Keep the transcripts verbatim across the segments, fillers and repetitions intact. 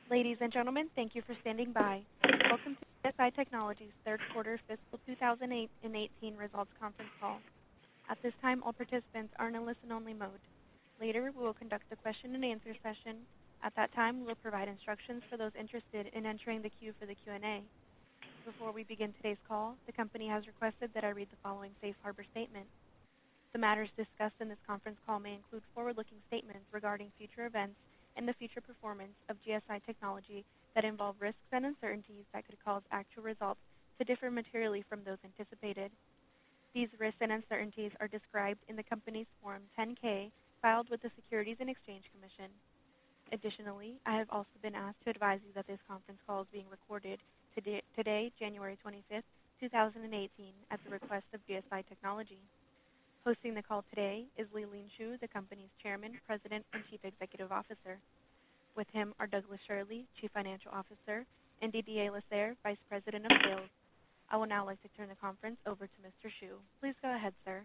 Ladies and gentlemen, thank you for standing by. Welcome to G S I Technology's third quarter fiscal two thousand eighteen results conference call. At this time, all participants are in a listen-only mode. Later, we will conduct a question-and-answer session. At that time, we will provide instructions for those interested in entering the queue for the Q and A. Before we begin today's call, the company has requested that I read the following safe harbor statement. The matters discussed in this conference call may include forward-looking statements regarding future events and the future performance of G S I Technology that involve risks and uncertainties that could cause actual results to differ materially from those anticipated. These risks and uncertainties are described in the company's Form ten K filed with the Securities and Exchange Commission. Additionally, I have also been asked to advise you that this conference call is being recorded today, today January twenty-fifth, two thousand eighteen, at the request of G S I Technology. Hosting the call today is Lee-Lean Shu, the company's Chairman, President, and Chief Executive Officer. With him are Douglas Schirle, Chief Financial Officer, and Didier Lasserre, Vice President of Sales. I will now like to turn the conference over to Mister Shu. Please go ahead, sir.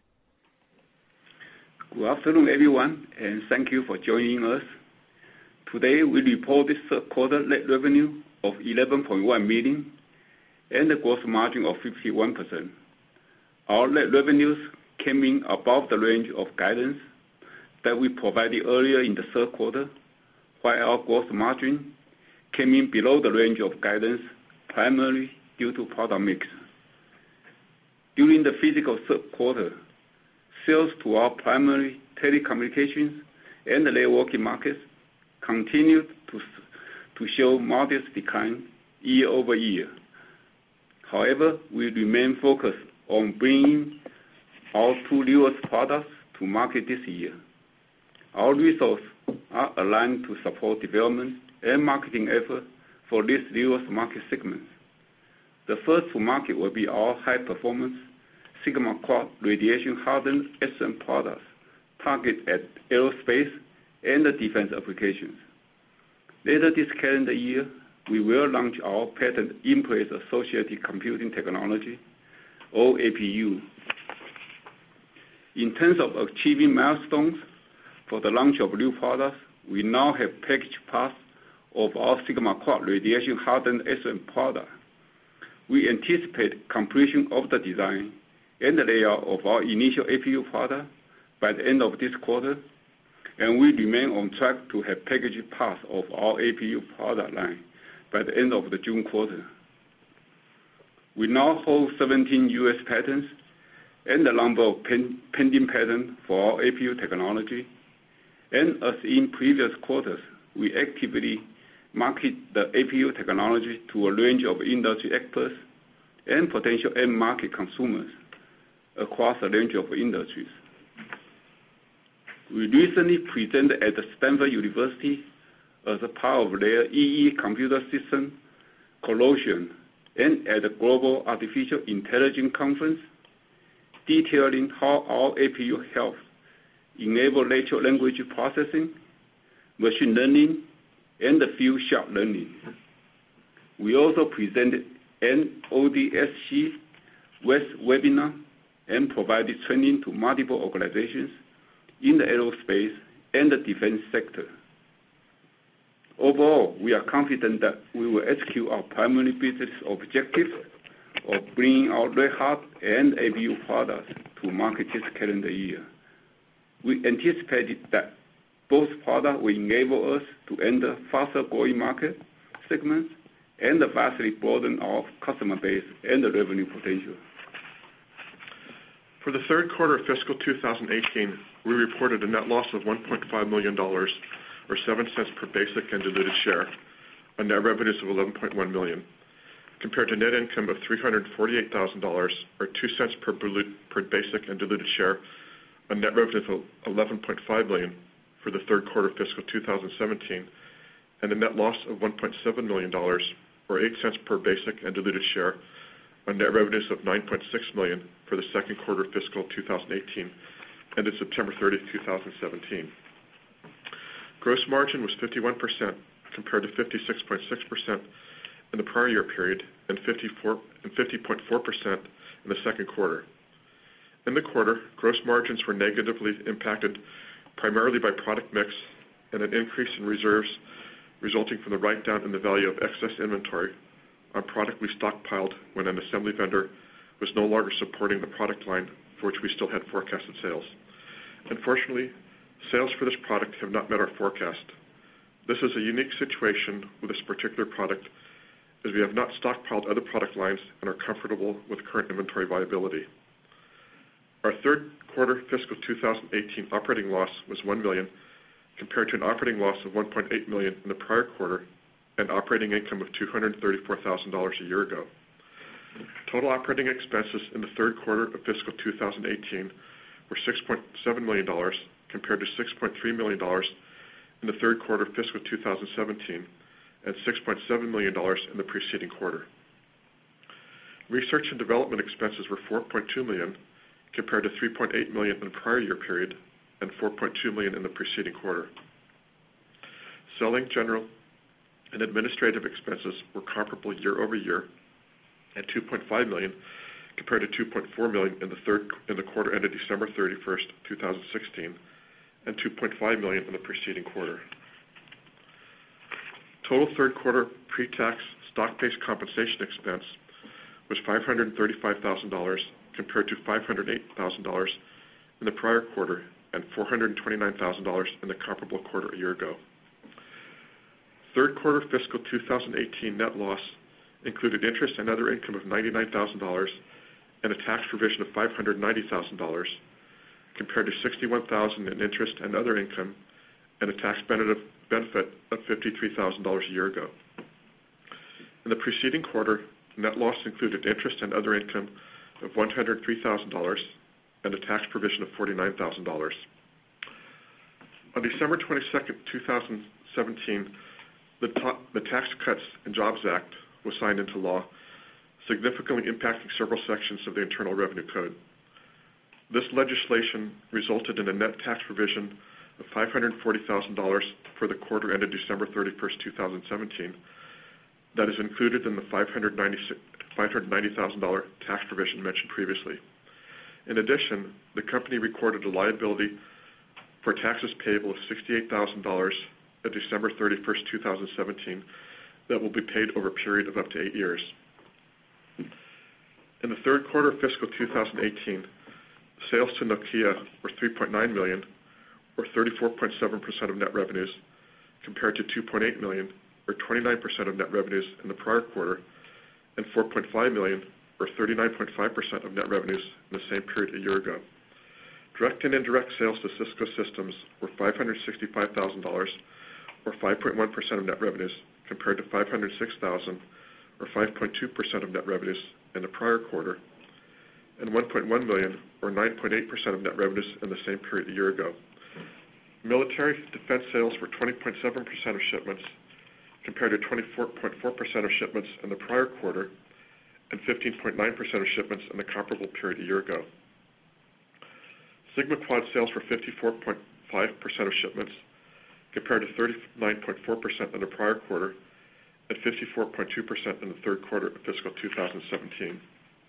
Good afternoon, everyone, and thank you for joining us. Today, we report this third quarter net revenue of eleven point one million dollars and a gross margin of fifty-one percent. Our net revenues came in above the range of guidance that we provided earlier in the third quarter, while our gross margin came in below the range of guidance, primarily due to product mix. During the fiscal third quarter, sales to our primary telecommunications and networking markets continued to, to show modest decline year over year. However, we remain focused on bringing our two newest products to market this year. Our resources are aligned to support development and marketing efforts for these newest market segments. The first to market will be our high-performance Sigma Quad radiation-hardened S M products targeted at aerospace and defense applications. Later this calendar year, we will launch our patent in-place associated computing technology, or A P U. In terms of achieving milestones for the launch of new products, we now have package parts of our Sigma Quad radiation-hardened S M product. We anticipate completion of the design and the layout of our initial A P U product by the end of this quarter, and we remain on track to have package parts of our A P U product line by the end of the June quarter. We now hold seventeen U S patents and the number of pen, pending patents for our A P U technology. And as in previous quarters, we actively market the A P U technology to a range of industry experts and potential end market consumers across a range of industries. We recently presented at the Stanford University as a part of their E E Computer System Colloquium and at the Global Artificial Intelligence Conference, detailing how our A P U helps enable natural language processing, machine learning, and the field-sharp learning. We also presented an O D S C West webinar and provided training to multiple organizations in the aerospace and the defense sector. Overall, we are confident that we will execute our primary business objective of bringing our RedHawk and A P U products to market this calendar year. We anticipated that both products will enable us to enter faster-growing market segments and vastly broaden our customer base and the revenue potential. For the third quarter of fiscal two thousand eighteen, we reported a net loss of one point five million dollars, or seven cents per basic and diluted share, on net revenues of eleven point one million dollars, compared to net income of three hundred forty-eight thousand dollars, or two cents per, per basic and diluted share, on net revenues of eleven point five million dollars for the third quarter of fiscal two thousand seventeen, and a net loss of one point seven million dollars, or eight cents per basic and diluted share, on net revenues of nine point six million dollars for the second quarter of fiscal two thousand eighteen, ended September thirtieth, two thousand seventeen. Gross margin was fifty-one percent compared to fifty-six point six percent in the prior year period and fifty-four and fifty point four percent in the second quarter. In the quarter, gross margins were negatively impacted primarily by product mix and an increase in reserves resulting from the write-down in the value of excess inventory on product we stockpiled when an assembly vendor was no longer supporting the product line for which we still had forecasted sales. Unfortunately, sales for this product have not met our forecast. This is a unique situation with this particular product, as we have not stockpiled other product lines and are comfortable with current inventory viability. Our third quarter fiscal two thousand eighteen operating loss was one million dollars compared to an operating loss of one point eight million dollars in the prior quarter and operating income of two hundred thirty-four thousand dollars a year ago. Total operating expenses in the third quarter of fiscal two thousand eighteen were six point seven million dollars compared to six point three million dollars in the third quarter of fiscal two thousand seventeen and six point seven million dollars in the preceding quarter. Research and development expenses were four point two million dollars compared to three point eight million dollars in the prior year period and four point two million dollars in the preceding quarter. Selling, general, and administrative expenses were comparable year over year at two point five million dollars compared to two point four million dollars in the third in the quarter ended December thirty-first, two thousand sixteen, and two point five million dollars in the preceding quarter. Total third quarter pre-tax stock-based compensation expense was five hundred thirty-five thousand dollars compared to five hundred eight thousand dollars in the prior quarter and four hundred twenty-nine thousand dollars in the comparable quarter a year ago. Third quarter fiscal two thousand eighteen net loss included interest and other income of ninety-nine thousand dollars and a tax provision of five hundred ninety thousand dollars compared to sixty-one thousand dollars in interest and other income and a tax benefit of fifty-three thousand dollars a year ago. In the preceding quarter, net loss included interest and other income of one hundred three thousand dollars and a tax provision of forty-nine thousand dollars. On December twenty-second, two thousand seventeen, the, ta- the Tax Cuts and Jobs Act was signed into law, significantly impacting several sections of the Internal Revenue Code. This legislation resulted in a net tax provision of five hundred forty thousand dollars for the quarter ended December thirty-first, two thousand seventeen, that is included in the five hundred ninety thousand dollars tax provision mentioned previously. In addition, the company recorded a liability for taxes payable of sixty-eight thousand dollars at December thirty-first, two thousand seventeen, that will be paid over a period of up to eight years. In the third quarter of fiscal two thousand eighteen, sales to Nokia were three point nine million dollars, or thirty-four point seven percent of net revenues, compared to two point eight million dollars, or twenty-nine percent of net revenues in the prior quarter, and four point five million dollars, or thirty-nine point five percent of net revenues in the same period a year ago. Direct and indirect sales to Cisco Systems were five hundred sixty-five thousand dollars, or five point one percent of net revenues, compared to five hundred six thousand dollars, or five point two percent of net revenues in the prior quarter, and one point one million dollars, or nine point eight percent of net revenues in the same period a year ago. Military defense sales were twenty point seven percent of shipments, compared to twenty-four point four percent of shipments in the prior quarter, and fifteen point nine percent of shipments in the comparable period a year ago. SigmaQuad sales were fifty-four point five percent of shipments, compared to thirty-nine point four percent in the prior quarter, and fifty-four point two percent in the third quarter of fiscal two thousand seventeen.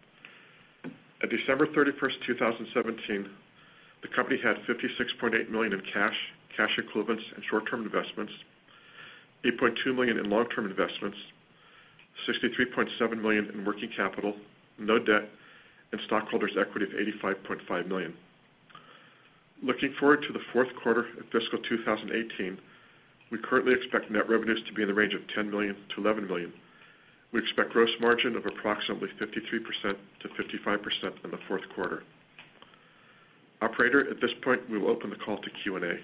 At December thirty-first, two thousand seventeen, the company had fifty-six point eight million dollars in cash, cash equivalents, and short-term investments, eight point two million dollars in long-term investments, sixty-three point seven million dollars in working capital, no debt, and stockholders' equity of eighty-five point five million dollars. Looking forward to the fourth quarter of fiscal two thousand eighteen, we currently expect net revenues to be in the range of ten million dollars to eleven million dollars. We expect gross margin of approximately fifty-three percent to fifty-five percent in the fourth quarter. Operator, at this point, we will open the call to Q and A.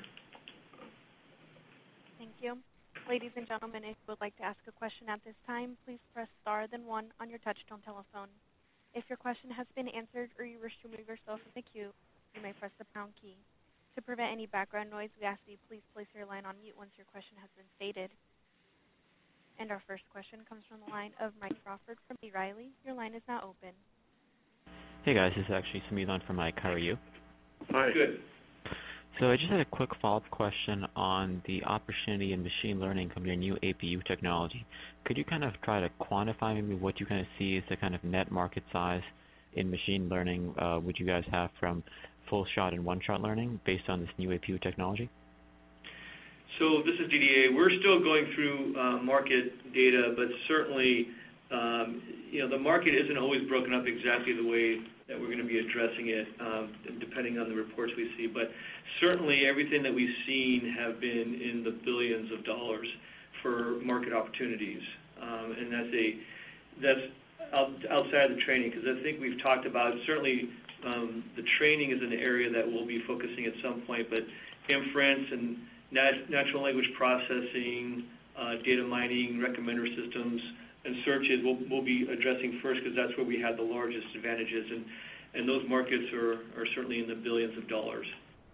Thank you. Ladies and gentlemen, if you would like to ask a question at this time, please press star then one on your touch-tone telephone. If your question has been answered or you wish to remove yourself from the queue, you may press the pound key. To prevent any background noise, we ask that you please place your line on mute once your question has been stated. And our first question comes from the line of Mike Crawford from B. Riley. Your line is now open. Hey guys, this is actually Samir on for Mike. How are you? Hi. Good. So I just had a quick follow-up question on the opportunity in machine learning from your new A P U technology. Could you kind of try to quantify maybe what you kind of see as the kind of net market size in machine learning uh, would you guys have from full shot and one shot learning based on this new A P U technology? So this is D D A. We're still going through uh, market data, but certainly, um, you know, the market isn't always broken up exactly the way that we're going to be addressing it, um, depending on the reports we see. But certainly, everything that we've seen have been in the billions of dollars for market opportunities, um, and that's a that's out, outside of the training, because I think we've talked about certainly um, the training is an area that we'll be focusing at some point, but inference and nat- natural language processing, uh, data mining, recommender systems, and searches we'll, we'll be addressing first, because that's where we have the largest advantages, and, and those markets are, are certainly in the billions of dollars.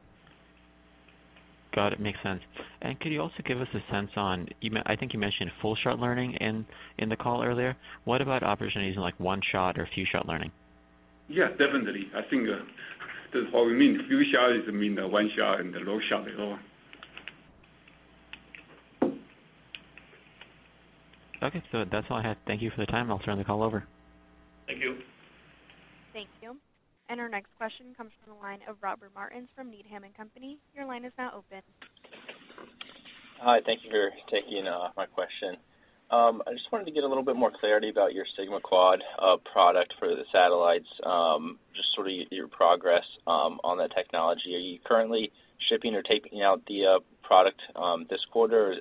Got it. Makes sense. And could you also give us a sense on, you, I think you mentioned full-shot learning in, in the call earlier. What about opportunities in like one-shot or few-shot learning? Yeah, definitely. I think uh, that's what we mean. Few shot is mean uh, one shot and the low shot at all. Okay, so that's all I had. Thank you for the time. I'll turn the call over. Thank you. Thank you. And our next question comes from the line of Robert Martins from Needham and Company. Your line is now open. Hi, thank you for taking uh, my question. Um, I just wanted to get a little bit more clarity about your SigmaQuad uh, product for the satellites, um, just sort of your progress um, on that technology. Are you currently shipping or taping out the uh, product um, this quarter? Or?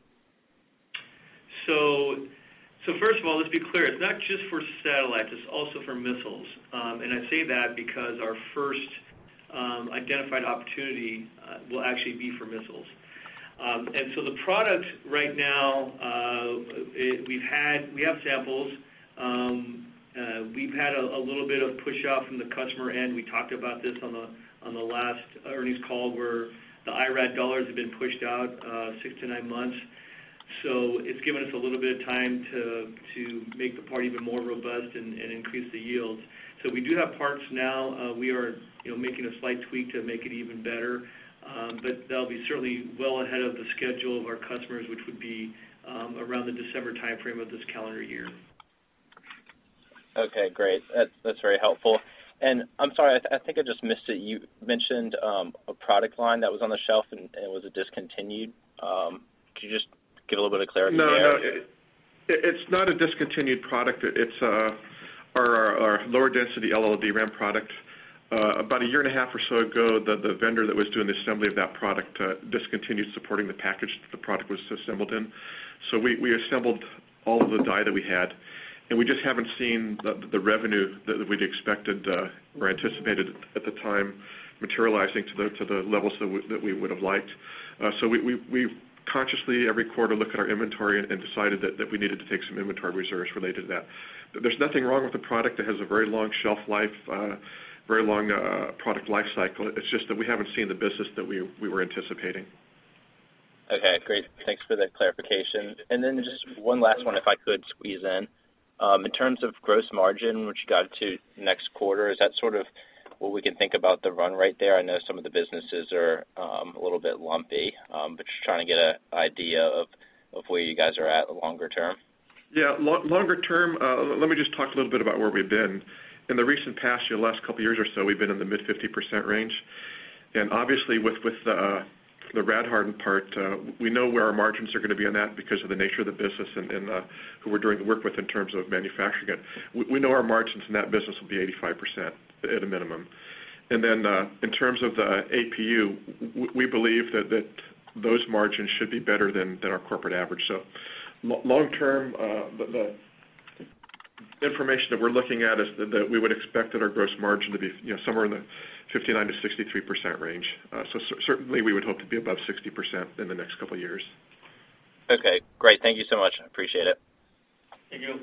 So, so first of all, let's be clear. It's not just for satellites. It's also for missiles. Um, and I say that because our first um, identified opportunity uh, will actually be for missiles. Um, and so the product right now, uh, it, we've had, we have samples. Um, uh, we've had a, a little bit of push out from the customer end. We talked about this on the on the last earnings call, where the I R A D dollars have been pushed out uh, six to nine months. So it's given us a little bit of time to to make the part even more robust and, and increase the yields. So we do have parts now. Uh, we are, you know, making a slight tweak to make it even better. Um, but that'll be certainly well ahead of the schedule of our customers, which would be um, around the December timeframe of this calendar year. Okay, great. That's that's very helpful. And I'm sorry, I, th- I think I just missed it. You mentioned um, a product line that was on the shelf and, and it was a discontinued. Um, could you just give a little bit of clarity no, there? No, no. It, it's not a discontinued product. It's uh, our, our lower density L L D RAM product. Uh, about a year and a half or so ago, the, the vendor that was doing the assembly of that product uh, discontinued supporting the package that the product was assembled in. So we, we assembled all of the die that we had, and we just haven't seen the, the revenue that we'd expected uh, or anticipated at the time materializing to the to the levels that we, that we would have liked. Uh, so we, we, we consciously every quarter look at our inventory and, and decided that, that we needed to take some inventory reserves related to that. There's nothing wrong with the product. It has a very long shelf life. Uh, very long uh, product life cycle. It's just that we haven't seen the business that we we were anticipating. Okay, great. Thanks for that clarification. And then just one last one, if I could squeeze in. Um, in terms of gross margin, which you got to next quarter, is that sort of what we can think about the run rate there? I know some of the businesses are um, a little bit lumpy, um, but just trying to get an idea of, of where you guys are at longer term. Yeah, lo- longer term, uh, let me just talk a little bit about where we've been. In the recent past, the last couple of years or so, we've been in the mid fifty percent range. And obviously with, with uh, the rad-hardened part, uh, we know where our margins are going to be on that because of the nature of the business and, and uh, who we're doing the work with in terms of manufacturing it. We, we know our margins in that business will be eighty-five percent at a minimum. And then uh, in terms of the A P U, w- we believe that, that those margins should be better than, than our corporate average. So lo- long-term, uh, the, the information that we're looking at is that, that we would expect that our gross margin to be, you know, somewhere in the fifty-nine to sixty-three percent range. Uh, so c- certainly we would hope to be above sixty percent in the next couple of years. Okay, great. Thank you so much. I appreciate it. Thank you.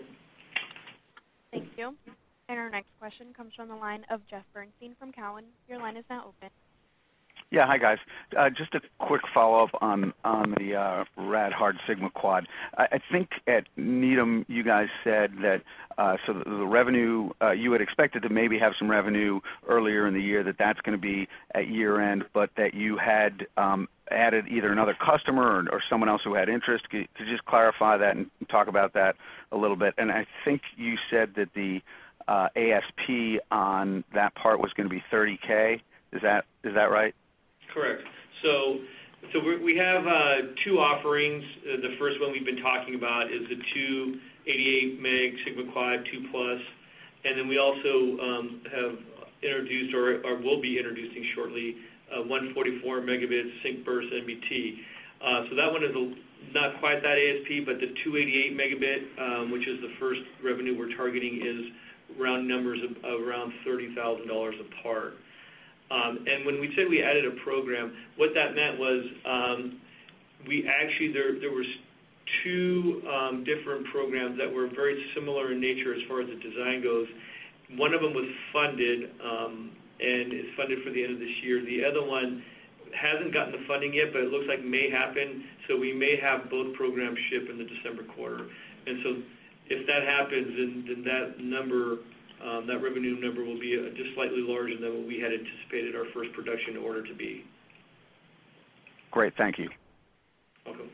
Thank you. And our next question comes from the line of Jeff Bernstein from Cowen. Your line is now open. Yeah, hi guys. Uh, just a quick follow-up on on the uh, rad-hard SigmaQuad. I, I think at Needham you guys said that uh, so the, the revenue uh, you had expected to maybe have some revenue earlier in the year, that that's going to be at year end, but that you had um, added either another customer or, or someone else who had interest. Could, could you just clarify that and talk about that a little bit? And I think you said that the uh, A S P on that part was going to be thirty K. Is that is that right? Correct. So So we're, we have uh, two offerings. Uh, the first one we've been talking about is the two eighty-eight meg SigmaQuad two plus, and then we also um, have introduced or, or will be introducing shortly uh, one forty-four megabit SyncBurst M B T. Uh, so that one is a, not quite that A S P, but the two eighty-eight megabit, um, which is the first revenue we're targeting, is round numbers of, of around thirty thousand dollars a part. Um, and when we said we added a program, what that meant was um, we actually, there, there was two um, different programs that were very similar in nature as far as the design goes. One of them was funded um, and is funded for the end of this year. The other one hasn't gotten the funding yet, but it looks like may happen, so we may have both programs ship in the December quarter. And so if that happens, then, then that number, um, that revenue number will be uh, just slightly larger than what we had anticipated our first production order to be. Great, thank you. Welcome.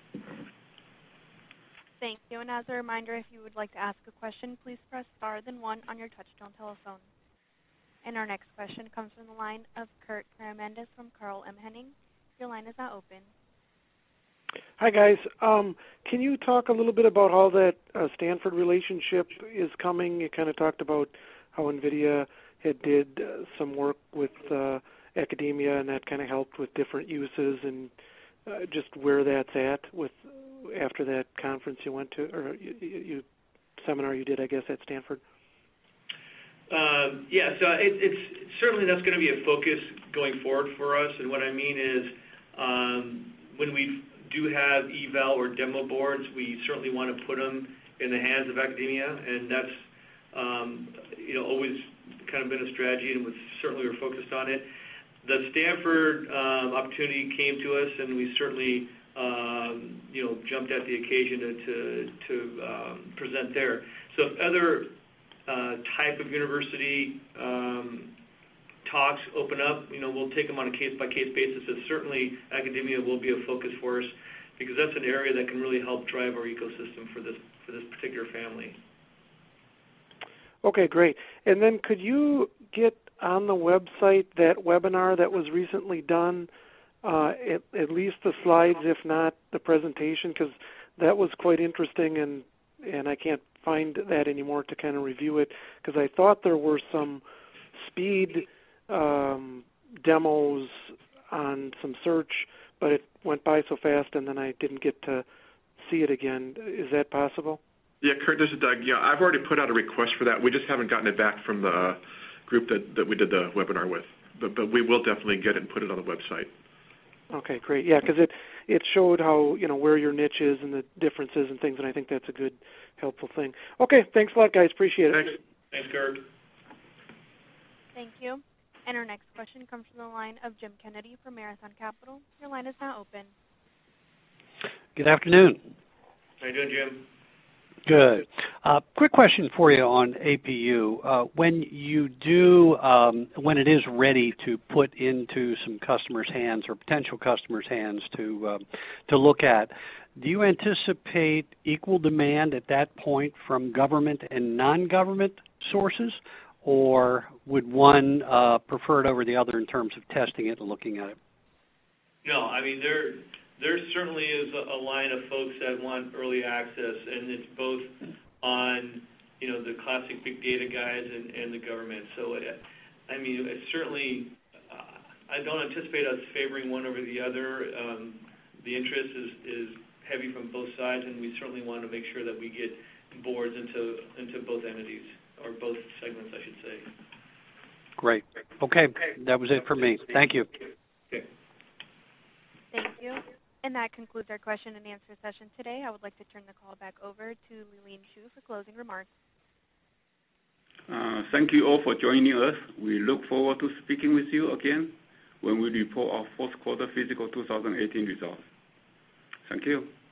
Thank you. And as a reminder, if you would like to ask a question, please press star then one on your touchtone telephone. And our next question comes from the line of Kurt Caramandes from Carl M. Henning. Your line is now open. Hi, guys. Um, can you talk a little bit about how that uh, Stanford relationship is coming? You kind of talked about how NVIDIA had did uh, some work with uh, academia, and that kind of helped with different uses, and uh, just where that's at with after that conference you went to, or you, you seminar you did, I guess, at Stanford. Um, yeah, so it, it's certainly that's going to be a focus going forward for us. And what I mean is, um, when we do have eval or demo boards, we certainly want to put them in the hands of academia, and that's um, you know always kind of been a strategy, and was, certainly we're focused on it. The Stanford um, opportunity came to us, and we certainly um, you know jumped at the occasion to to, to um, present there. So if other Uh, type of university um, talks open up, you know, we'll take them on a case-by-case basis. And certainly academia will be a focus for us, because that's an area that can really help drive our ecosystem for this for this particular family. Okay, great. And then could you get on the website that webinar that was recently done, uh, at, at least the slides, if not the presentation, because that was quite interesting, and, and I can't find that anymore to kind of review it, because I thought there were some speed um, demos on some search, but it went by so fast and then I didn't get to see it again. Is that possible? Yeah, Kurt, this is Doug. Yeah, I've already put out a request for that. We just haven't gotten it back from the group that, that we did the webinar with, but, but we will definitely get it and put it on the website. Okay, great. Yeah, because it, it showed how, you know, where your niche is and the differences and things, and I think that's a good, helpful thing. Okay, thanks a lot, guys. Appreciate it. Thanks. Thanks, Kurt. Thank you. And our next question comes from the line of Jim Kennedy from Marathon Capital. Your line is now open. Good afternoon. How you doing, Jim? Good. Uh, quick question for you on A P U. Uh, when you do, um, when it is ready to put into some customers' hands or potential customers' hands to uh, to look at, do you anticipate equal demand at that point from government and non-government sources, or would one uh, prefer it over the other in terms of testing it and looking at it? No, I mean, there there certainly is a, a line of folks that want early access, and it's both on, you know, the classic big data guys and, and the government. So, it, I mean, it certainly, uh, I don't anticipate us favoring one over the other. Um, the interest is, is heavy from both sides, and we certainly want to make sure that we get boards into into both entities, or both segments, I should say. Great. Okay, that was it for me. Thank you. Okay. Thank you. And that concludes our question and answer session today. I would like to turn the call back over to Lee-Lean Shu for closing remarks. Uh, thank you all for joining us. We look forward to speaking with you again when we report our fourth quarter fiscal two thousand eighteen results. Thank you.